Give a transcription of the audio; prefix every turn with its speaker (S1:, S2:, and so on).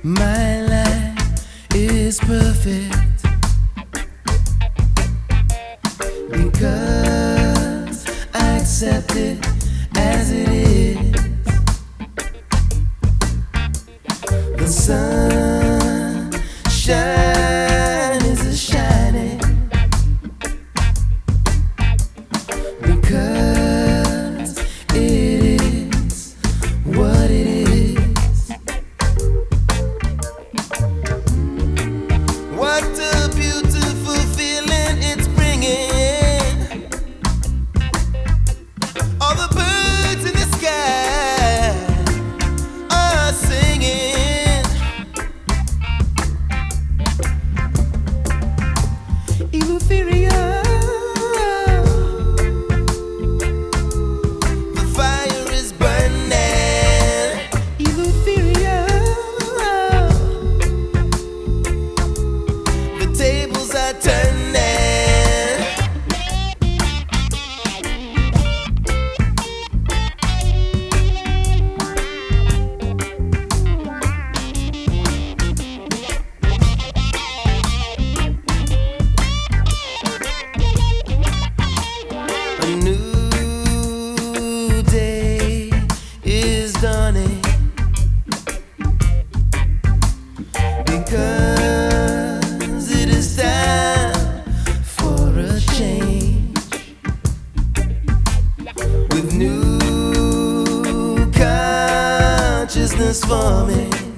S1: My life is perfect because I accept it as it is. The sun is a shining because it is what it is. What a beautiful feeling it's bringing. All the birds in the sky are singing. Euphoria. The fire is burning. Euphoria. The tables are turning. A new day is dawning because it is time for a change, with new consciousness forming.